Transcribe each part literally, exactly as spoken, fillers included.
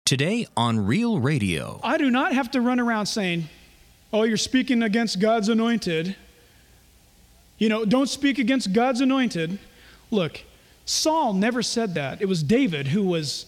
Today on Real Radio. I do not have to run around saying, oh, you're speaking against God's anointed. You know, don't speak against God's anointed. Look, Saul never said that. It was David who was,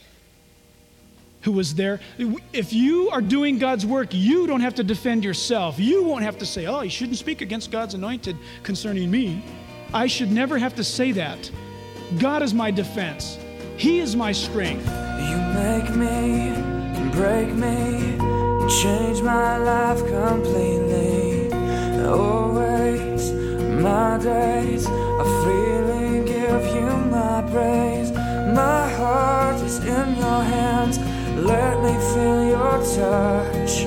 who was there. If you are doing God's work, you don't have to defend yourself. You won't have to say, oh, you shouldn't speak against God's anointed concerning me. I should never have to say that. God is my defense. He is my strength. You make me, break me, change my life completely. Always, my days are freely give you my praise. My heart is in your hands, let me feel your touch.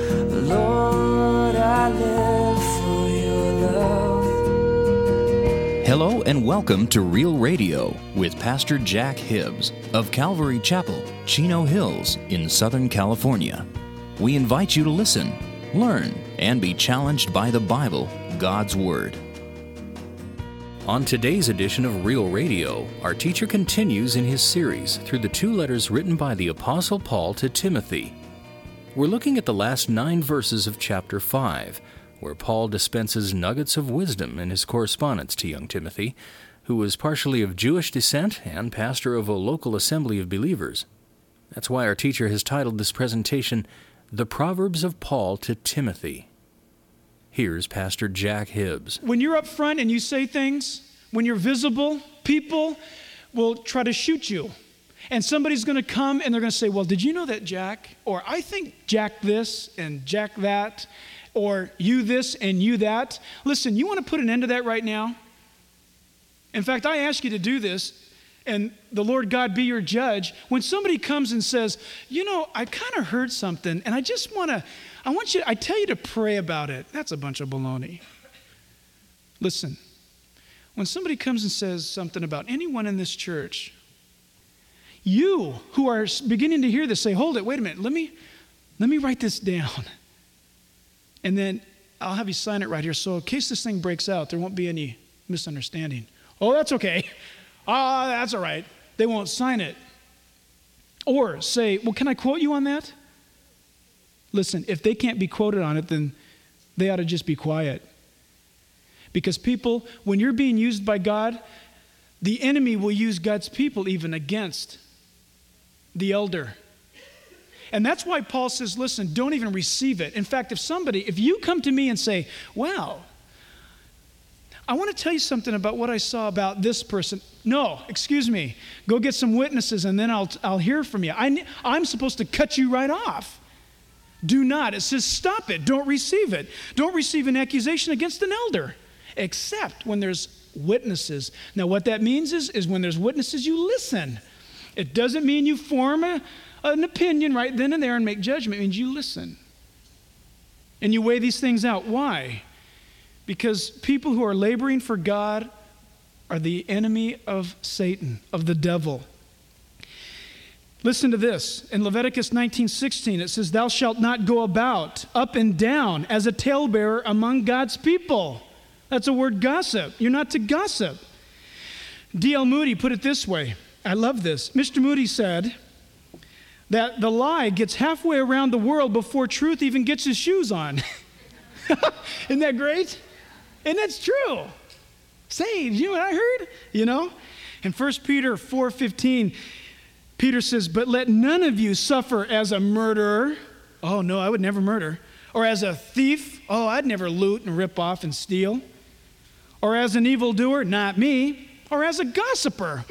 Lord, I live for your love. Hello and welcome to Real Radio with Pastor Jack Hibbs of Calvary Chapel, Chino Hills in Southern California. We invite you to listen, learn, and be challenged by the Bible, God's Word. On today's edition of Real Radio, our teacher continues in his series through the two letters written by the Apostle Paul to Timothy. We're looking at the last nine verses of chapter five, where Paul dispenses nuggets of wisdom in his correspondence to young Timothy, who was partially of Jewish descent and pastor of a local assembly of believers. That's why our teacher has titled this presentation, The Proverbs of Paul to Timothy. Here's Pastor Jack Hibbs. When you're up front and you say things, when you're visible, people will try to shoot you. And somebody's going to come and they're going to say, well, did you know that Jack? Or I think Jack this and Jack that. Or you this and you that. Listen, you want to put an end to that right now? In fact, I ask you to do this, and the Lord God be your judge. When somebody comes and says, you know, I kind of heard something, and I just want to, I want you, I tell you to pray about it. That's a bunch of baloney. Listen, when somebody comes and says something about anyone in this church, you who are beginning to hear this say, hold it, wait a minute, let me, let me write this down. And then I'll have you sign it right here. So in case this thing breaks out, there won't be any misunderstanding. Oh, that's okay. Ah, that's all right. They won't sign it. Or say, well, can I quote you on that? Listen, if they can't be quoted on it, then they ought to just be quiet. Because people, when you're being used by God, the enemy will use God's people even against the elder. And that's why Paul says, listen, don't even receive it. In fact, if somebody, if you come to me and say, well, I want to tell you something about what I saw about this person. No, excuse me. Go get some witnesses and then I'll I'll hear from you. I, I'm supposed to cut you right off. Do not. It says stop it. Don't receive it. Don't receive an accusation against an elder, except when there's witnesses. Now, what that means is, is when there's witnesses, you listen. It doesn't mean you form a an opinion right then and there and make judgment. It means you listen. And you weigh these things out. Why? Because people who are laboring for God are the enemy of Satan, of the devil. Listen to this. In Leviticus nineteen sixteen, it says, thou shalt not go about up and down as a talebearer among God's people. That's a word, gossip. You're not to gossip. D L Moody put it this way. I love this. Mister Moody said that the lie gets halfway around the world before truth even gets his shoes on. Isn't that great? And that's true. Say, you know what I heard? You know? In First Peter four fifteen, Peter says, but let none of you suffer as a murderer. Oh, no, I would never murder. Or as a thief. Oh, I'd never loot and rip off and steal. Or as an evildoer. Not me. Or as a gossiper.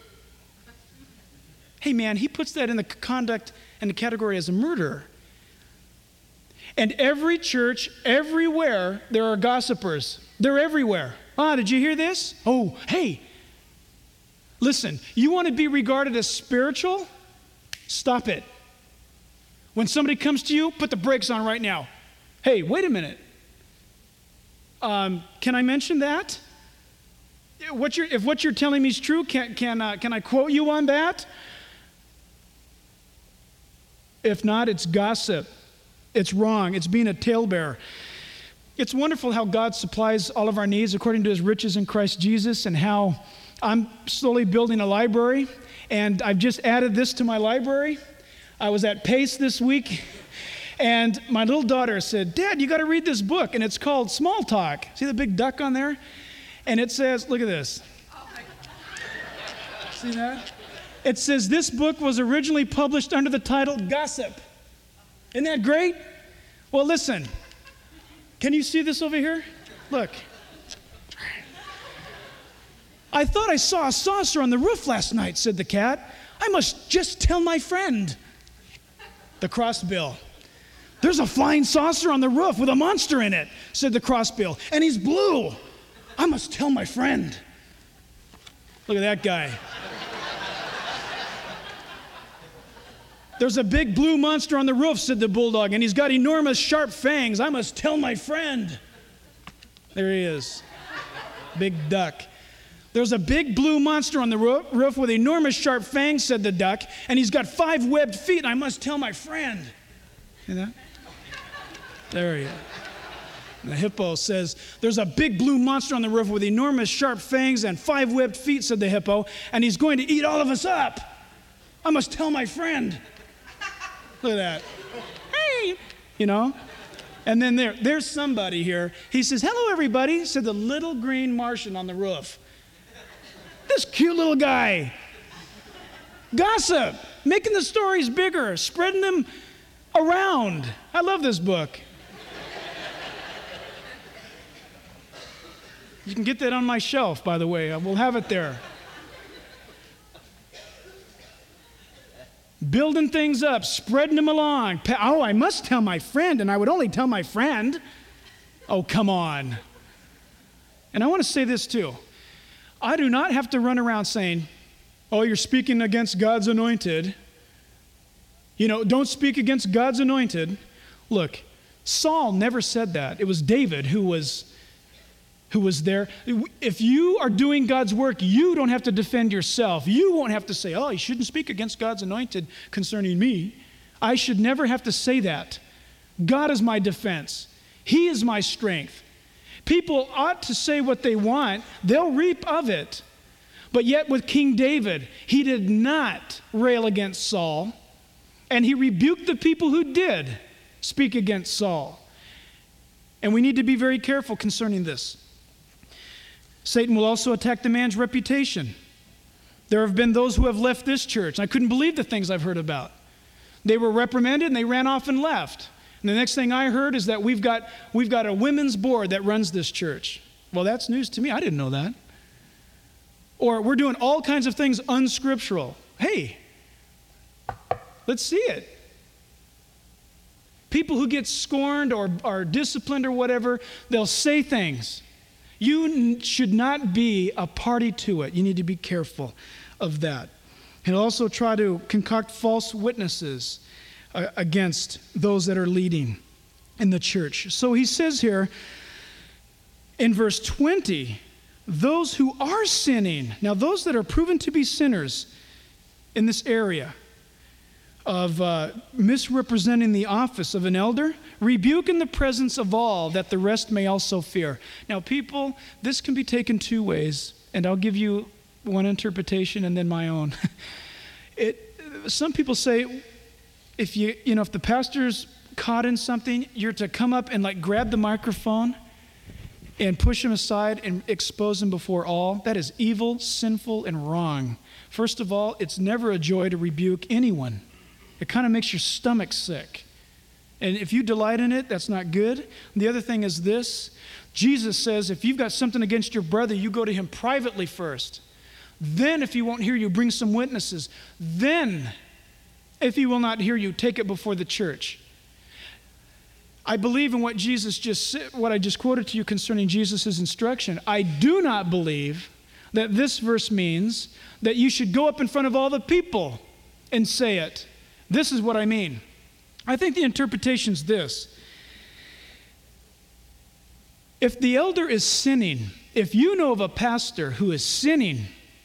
Hey, man, he puts that in the conduct and the category as a murderer. And every church, everywhere, there are gossipers. They're everywhere. Ah, did you hear this? Oh, hey, listen, you want to be regarded as spiritual? Stop it. When somebody comes to you, put the brakes on right now. Hey, wait a minute. Um, can I mention that? What you're, if what you're telling me is true, can, can, uh, can I quote you on that? If not, it's gossip. It's wrong. It's being a talebearer. It's wonderful how God supplies all of our needs according to his riches in Christ Jesus, and how I'm slowly building a library, and I've just added this to my library. I was at Pace this week, and my little daughter said, Dad, you got to read this book, and it's called Small Talk. See the big duck on there? And it says, look at this. See that? It says this book was originally published under the title Gossip. Isn't that great? Well, listen. Can you see this over here? Look. I thought I saw a saucer on the roof last night, said the cat. I must just tell my friend. The crossbill. There's a flying saucer on the roof with a monster in it, said the crossbill. And he's blue. I must tell my friend. Look at that guy. There's a big blue monster on the roof, said the bulldog, and he's got enormous sharp fangs. I must tell my friend. There he is. Big duck. There's a big blue monster on the roof with enormous sharp fangs, said the duck, and he's got five webbed feet, and I must tell my friend. See that? There he is. The hippo says, there's a big blue monster on the roof with enormous sharp fangs and five webbed feet, said the hippo, and he's going to eat all of us up. I must tell my friend. Look at that. Hey, you know. And then there, there's somebody here. He says, hello, everybody, said the little green Martian on the roof. This cute little guy. Gossip, making the stories bigger, spreading them around. I love this book. You can get that on my shelf, by the way. We'll have it there. Building things up, spreading them along. Oh, I must tell my friend, and I would only tell my friend. Oh, come on. And I want to say this too. I do not have to run around saying, oh, you're speaking against God's anointed. You know, don't speak against God's anointed. Look, Saul never said that. It was David who was who was there. If you are doing God's work, you don't have to defend yourself. You won't have to say, oh, you shouldn't speak against God's anointed concerning me. I should never have to say that. God is my defense. He is my strength. People ought to say what they want. They'll reap of it. But yet with King David, he did not rail against Saul, and he rebuked the people who did speak against Saul. And we need to be very careful concerning this. Satan will also attack the man's reputation. There have been those who have left this church. I couldn't believe the things I've heard about. They were reprimanded and they ran off and left. And the next thing I heard is that we've got, we've got a women's board that runs this church. Well, that's news to me. I didn't know that. Or we're doing all kinds of things unscriptural. Hey, let's see it. People who get scorned or are disciplined or whatever, they'll say things. You n- should not be a party to it. You need to be careful of that. He'll also try to concoct false witnesses uh, against those that are leading in the church. So he says here in verse twenty, those who are sinning, now those that are proven to be sinners in this area of uh, misrepresenting the office of an elder, rebuke in the presence of all, that the rest may also fear. Now, people, this can be taken two ways, and I'll give you one interpretation and then my own. It, some people say, if you, you know, if the pastor's caught in something, you're to come up and like grab the microphone and push him aside and expose him before all. That is evil, sinful, and wrong. First of all, it's never a joy to rebuke anyone. It kind of makes your stomach sick. And if you delight in it, that's not good. The other thing is this. Jesus says, if you've got something against your brother, you go to him privately first. Then, if he won't hear you, bring some witnesses. Then, if he will not hear you, take it before the church. I believe in what Jesus just said, what I just quoted to you concerning Jesus' instruction. I do not believe that this verse means that you should go up in front of all the people and say it. This is what I mean. I think the interpretation's this. If the elder is sinning, if you know of a pastor who is sinning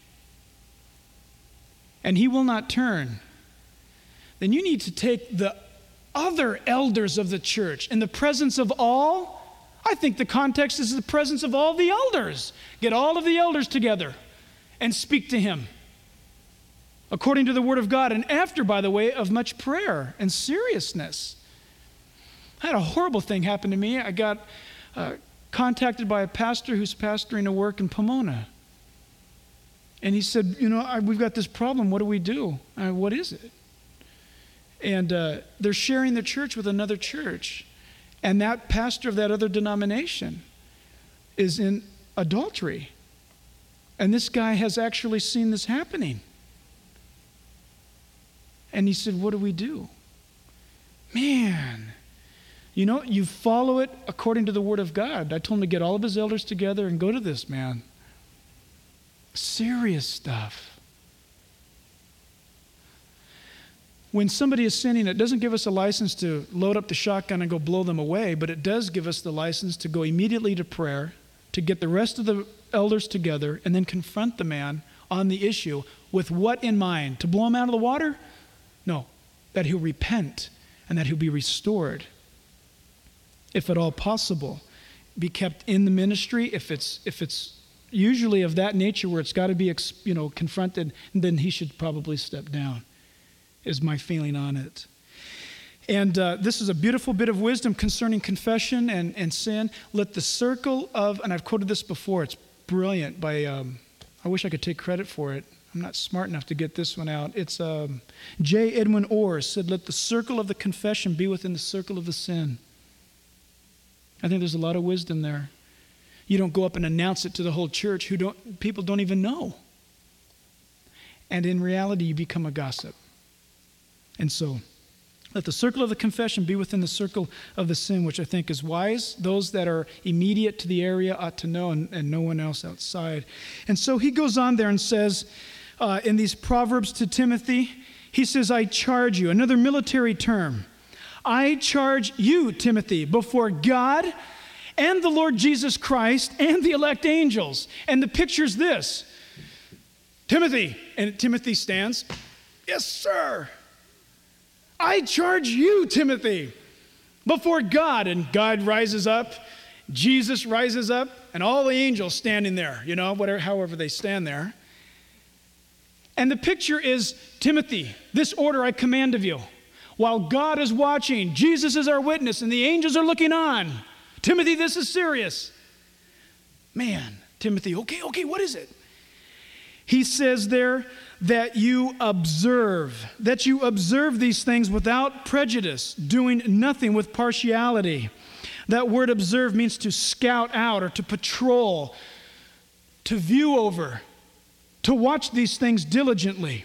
and he will not turn, then you need to take the other elders of the church in the presence of all. I think the context is the presence of all the elders. Get all of the elders together and speak to him. according to the word of God, and after, by the way, of much prayer and seriousness. I had a horrible thing happen to me. I got uh, contacted by a pastor who's pastoring a work in Pomona. And he said, you know, I, we've got this problem. What do we do? I, what is it? And uh, they're sharing their church with another church. And that pastor of that other denomination is in adultery. And this guy has actually seen this happening. And he said, what do we do? Man, you know, you follow it according to the word of God. I told him to get all of his elders together and go to this man. Serious stuff. When somebody is sinning, it doesn't give us a license to load up the shotgun and go blow them away, but it does give us the license to go immediately to prayer, to get the rest of the elders together, and then confront the man on the issue with what in mind? To blow him out of the water? No, that he'll repent and that he'll be restored. If at all possible, be kept in the ministry. If it's if it's usually of that nature where it's got to be, you know, confronted, then he should probably step down, is my feeling on it. And uh, this is a beautiful bit of wisdom concerning confession and, and sin. Let the circle of, and I've quoted this before, it's brilliant by, um, I wish I could take credit for it. I'm not smart enough to get this one out. It's um, J. Edwin Orr said, let the circle of the confession be within the circle of the sin. I think there's a lot of wisdom there. You don't go up and announce it to the whole church who don't, people don't even know. And in reality, you become a gossip. And so, let the circle of the confession be within the circle of the sin, which I think is wise. Those that are immediate to the area ought to know, and, and no one else outside. And so he goes on there and says, uh, in these Proverbs to Timothy, he says, I charge you, another military term. I charge you, Timothy, before God and the Lord Jesus Christ and the elect angels. And the picture's this. Timothy, and Timothy stands. Yes, sir. I charge you, Timothy, before God. And God rises up, Jesus rises up, and all the angels standing there, you know, whatever, however they stand there. And the picture is, Timothy, this order I command of you. While God is watching, Jesus is our witness, and the angels are looking on. Timothy, this is serious. Man, Timothy, okay, okay, what is it? He says there that you observe, that you observe these things without prejudice, doing nothing with partiality. That word observe means to scout out or to patrol, to view over, to watch these things diligently.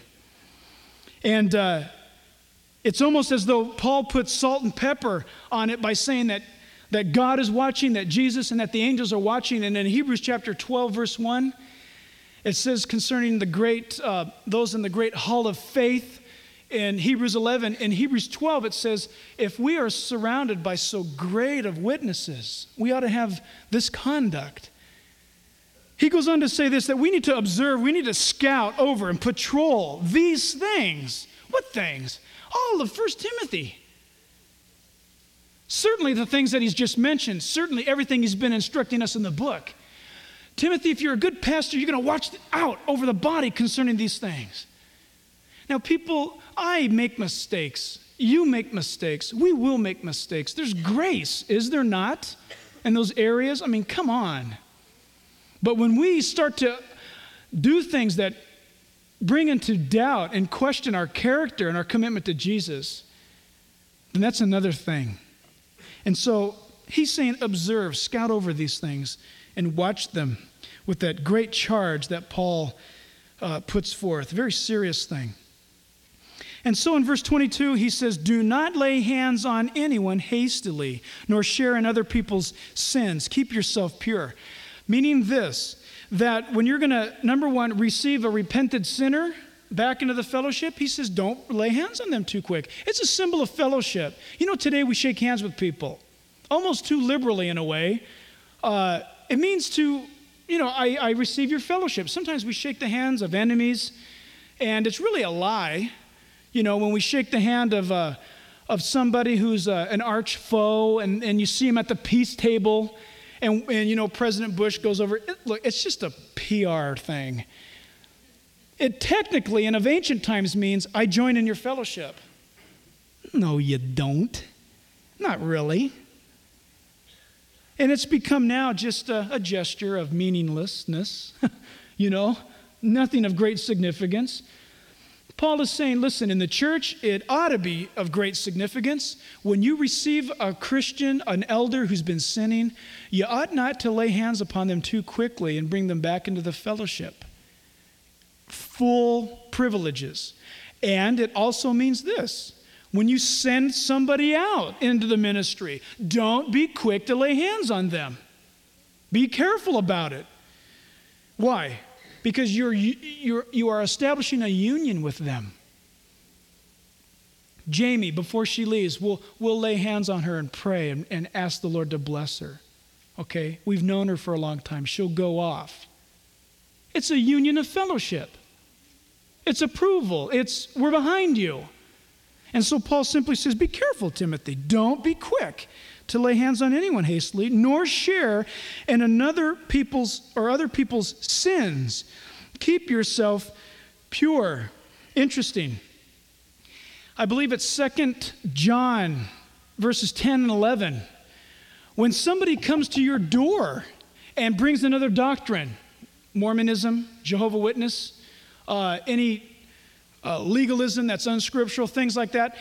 And uh, it's almost as though Paul puts salt and pepper on it by saying that that God is watching, that Jesus and that the angels are watching. And in Hebrews chapter twelve, verse one, it says concerning the great, uh, those in the great hall of faith. In Hebrews eleven, in Hebrews twelve, it says, if we are surrounded by so great of witnesses, we ought to have this conduct. He goes on to say this, that we need to observe, we need to scout over and patrol these things. What things? All of First Timothy. Certainly the things that he's just mentioned, certainly everything he's been instructing us in the book. Timothy, if you're a good pastor, you're going to watch out over the body concerning these things. Now, people, I make mistakes. You make mistakes. We will make mistakes. There's grace, is there not, in those areas? I mean, come on. But when we start to do things that bring into doubt and question our character and our commitment to Jesus, then that's another thing. And so he's saying, observe, scout over these things, and watch them with that great charge that Paul uh, puts forth. A very serious thing. And so in verse twenty-two, he says, do not lay hands on anyone hastily, nor share in other people's sins. Keep yourself pure. Meaning this, that when you're going to, number one, receive a repented sinner back into the fellowship, he says, don't lay hands on them too quick. It's a symbol of fellowship. You know, today we shake hands with people, almost too liberally in a way. Uh, it means to, you know, I, I receive your fellowship. Sometimes we shake the hands of enemies, and it's really a lie. You know, when we shake the hand of uh, of somebody who's uh, an arch foe, and, and you see him at the peace table, and, and you know, President Bush goes over, it, look, it's just a P R thing. It technically, and of ancient times, means I join in your fellowship. No, you don't. Not really. And it's become now just a, a gesture of meaninglessness, you know, nothing of great significance. Paul is saying, listen, in the church, it ought to be of great significance. When you receive a Christian, an elder who's been sinning, you ought not to lay hands upon them too quickly and bring them back into the fellowship. Full privileges. And it also means this. When you send somebody out into the ministry, don't be quick to lay hands on them. Be careful about it. Why? Because you're, you're, you are establishing a union with them. Jamie, before she leaves, we'll, we'll lay hands on her and pray and, and ask the Lord to bless her. Okay? We've known her for a long time. She'll go off. It's a union of fellowship. It's approval. It's, we're behind you. And so Paul simply says, be careful, Timothy. Don't be quick to lay hands on anyone hastily, nor share in another people's or other people's sins. Keep yourself pure. Interesting. I believe it's Second John verses ten and eleven. When somebody comes to your door and brings another doctrine, Mormonism, Jehovah's Witness, uh, any Uh, legalism that's unscriptural, things like that.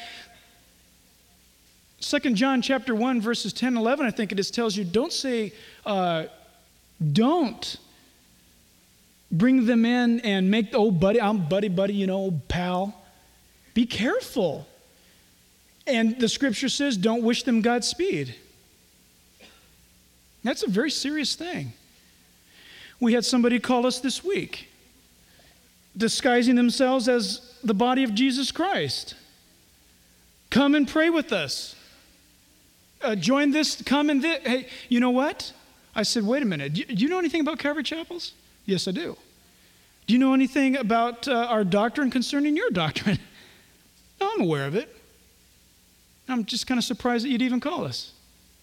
Second John chapter one, verses ten and eleven, I think it is, tells you, don't say, uh, don't bring them in and make, oh, buddy, I'm buddy, buddy, you know, old pal. Be careful. And the scripture says, don't wish them Godspeed. That's a very serious thing. We had somebody call us this week, disguising themselves as the body of Jesus Christ. Come and pray with us. Uh, join this, come and this. Hey, you know what? I said, wait a minute. Do you, do you know anything about Calvary Chapels? Yes, I do. Do you know anything about uh, our doctrine concerning your doctrine? No, I'm aware of it. I'm just kind of surprised that you'd even call us.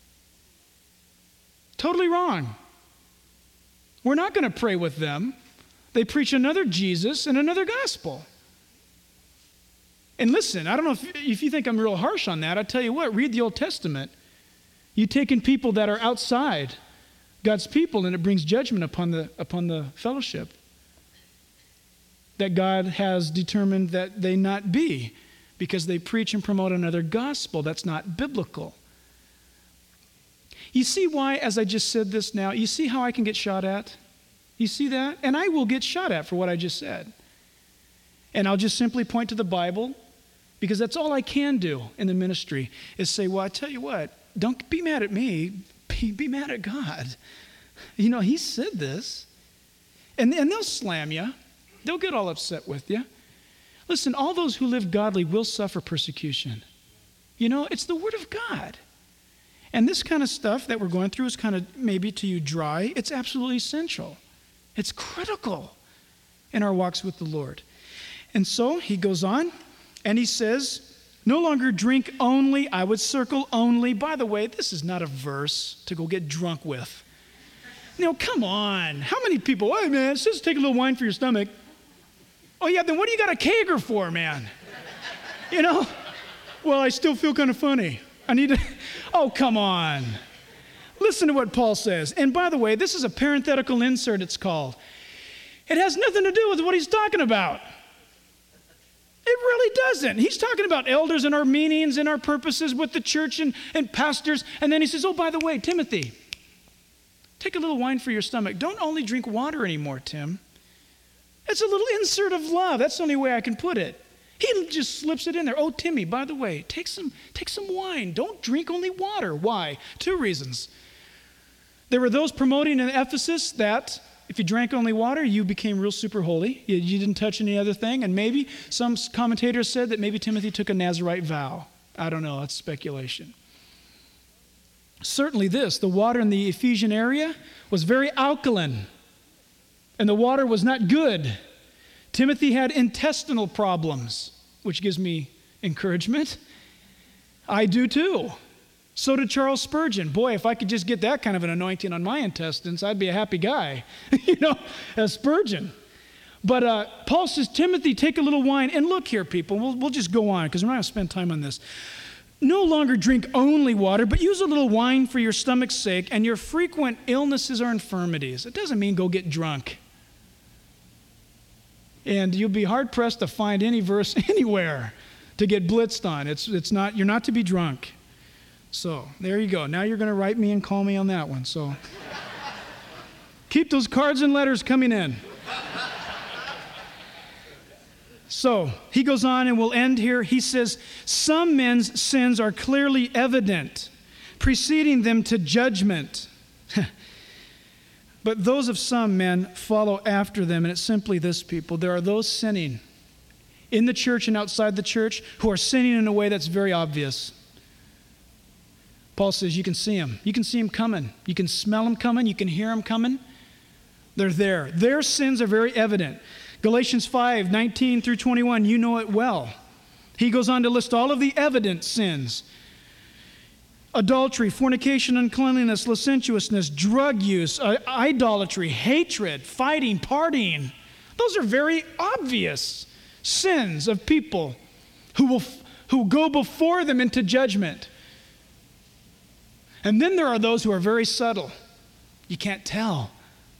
Totally wrong. We're not going to pray with them. They preach another Jesus and another gospel. And listen, I don't know if, if you think I'm real harsh on that. I tell you what, read the Old Testament. You've taken people that are outside God's people, and it brings judgment upon the, upon the fellowship that God has determined that they not be, because they preach and promote another gospel that's not biblical. You see why, as I just said this now, you see how I can get shot at? You see that? And I will get shot at for what I just said. And I'll just simply point to the Bible, because that's all I can do in the ministry, is say, well, I tell you what, don't be mad at me, be, be mad at God. You know, he said this. And, and they'll slam you. They'll get all upset with you. Listen, all those who live godly will suffer persecution. You know, it's the Word of God. And this kind of stuff that we're going through is kind of maybe to you dry. It's absolutely essential. It's critical in our walks with the Lord. And so he goes on and he says, no longer drink only. I would circle only. By the way, this is not a verse to go get drunk with. You know, come on. How many people, hey man, it says take a little wine for your stomach. Oh yeah, then what do you got a kegger for, man? You know? Well, I still feel kind of funny. I need to, oh, come on. Listen to what Paul says. And by the way, this is a parenthetical insert, it's called. It has nothing to do with what he's talking about. It really doesn't. He's talking about elders and our meanings and our purposes with the church and, and pastors. And then he says, oh, by the way, Timothy, take a little wine for your stomach. Don't only drink water anymore, Tim. It's a little insert of love. That's the only way I can put it. He just slips it in there. Oh, Timmy, by the way, take some, take some wine. Don't drink only water. Why? Two reasons. There were those promoting in Ephesus that if you drank only water, you became real super holy. You, you didn't touch any other thing. And maybe some commentators said that maybe Timothy took a Nazirite vow. I don't know. That's speculation. Certainly this, the water in the Ephesian area was very alkaline. And the water was not good. Timothy had intestinal problems, which gives me encouragement. I do too. So did Charles Spurgeon. Boy, if I could just get that kind of an anointing on my intestines, I'd be a happy guy. You know, as Spurgeon. But uh, Paul says, Timothy, take a little wine. And look here, people, we'll, we'll just go on because we're not going to spend time on this. No longer drink only water, but use a little wine for your stomach's sake and your frequent illnesses or infirmities. It doesn't mean go get drunk. And you'll be hard-pressed to find any verse anywhere to get blitzed on. It's, it's not, you're not to be drunk. So there you go. Now you're going to write me and call me on that one. So keep those cards and letters coming in. So he goes on, and we'll end here. He says, some men's sins are clearly evident, preceding them to judgment. But those of some men follow after them, and it's simply this, people. There are those sinning in the church and outside the church who are sinning in a way that's very obvious. Paul says you can see them. You can see them coming. You can smell them coming. You can hear them coming. They're there. Their sins are very evident. Galatians five, nineteen through twenty-one, you know it well. He goes on to list all of the evident sins. Adultery, fornication, uncleanliness, licentiousness, drug use, uh, idolatry, hatred, fighting, partying. Those are very obvious sins of people who will who go before them into judgment. And then there are those who are very subtle. You can't tell.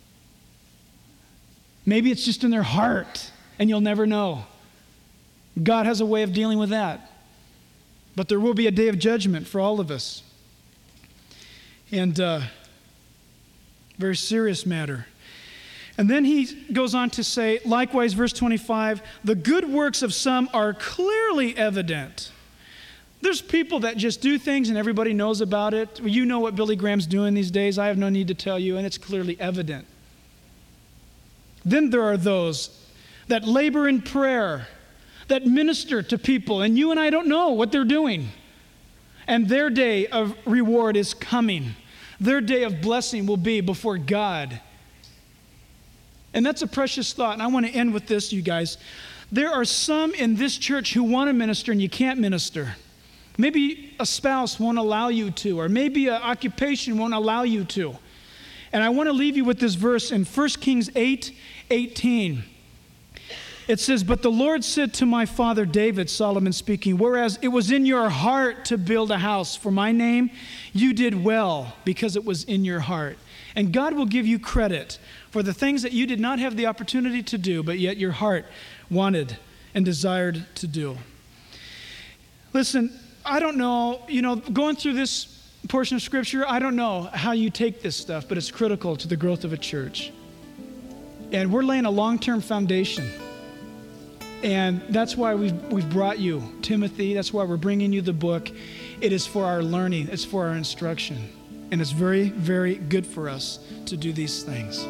Maybe it's just in their heart, and you'll never know. God has a way of dealing with that. But there will be a day of judgment for all of us. And uh, very serious matter. And then he goes on to say, likewise, verse twenty-five, the good works of some are clearly evident. There's people that just do things and everybody knows about it. You know what Billy Graham's doing these days. I have no need to tell you, and it's clearly evident. Then there are those that labor in prayer, that minister to people, and you and I don't know what they're doing. And their day of reward is coming. Their day of blessing will be before God. And that's a precious thought, and I want to end with this, you guys. There are some in this church who want to minister and you can't minister. Maybe a spouse won't allow you to, or maybe an occupation won't allow you to. And I want to leave you with this verse in First Kings eight eighteen. It says, but the Lord said to my father David, Solomon speaking, whereas it was in your heart to build a house for my name, you did well because it was in your heart. And God will give you credit for the things that you did not have the opportunity to do, but yet your heart wanted and desired to do. Listen, I don't know, you know, going through this portion of Scripture, I don't know how you take this stuff, but it's critical to the growth of a church. And we're laying a long-term foundation. And that's why we've, we've brought you Timothy. That's why we're bringing you the book. It is for our learning. It's for our instruction. And it's very, very good for us to do these things.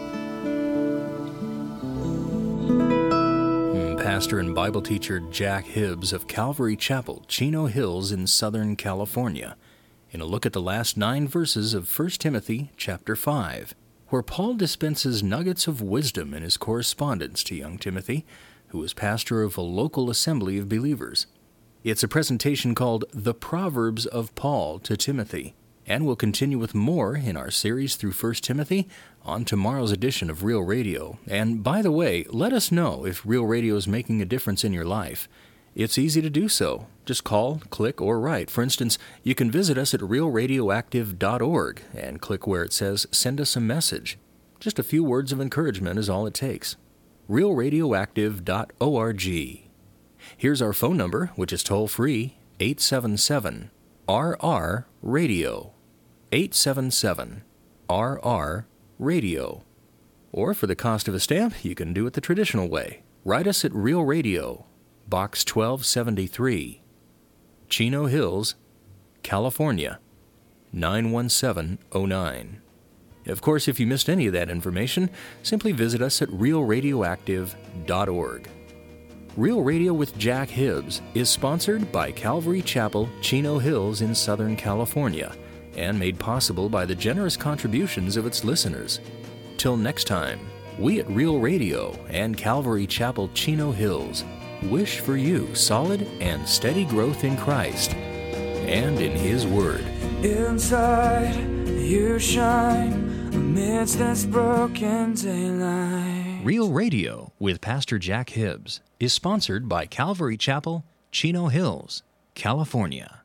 Pastor and Bible teacher Jack Hibbs of Calvary Chapel, Chino Hills in Southern California, in a look at the last nine verses of First Timothy chapter five, where Paul dispenses nuggets of wisdom in his correspondence to young Timothy, who is pastor of a local assembly of believers. It's a presentation called The Proverbs of Paul to Timothy, and we'll continue with more in our series through First Timothy on tomorrow's edition of Real Radio. And by the way, let us know if Real Radio is making a difference in your life. It's easy to do so. Just call, click, or write. For instance, you can visit us at real radioactive dot org and click where it says Send Us a Message. Just a few words of encouragement is all it takes. real radioactive dot org. Here's our phone number, which is toll-free, eight seven seven R R radio. eight seven seven R R radio. Or for the cost of a stamp, you can do it the traditional way. Write us at Real Radio, Box twelve seventy-three, Chino Hills, California, nine one seven oh nine. Of course, if you missed any of that information, simply visit us at real radioactive dot org. Real Radio with Jack Hibbs is sponsored by Calvary Chapel, Chino Hills in Southern California, and made possible by the generous contributions of its listeners. Till next time, we at Real Radio and Calvary Chapel, Chino Hills wish for you solid and steady growth in Christ and in His Word. Inside, you shine amidst this broken daylight. Real Radio with Pastor Jack Hibbs is sponsored by Calvary Chapel, Chino Hills, California.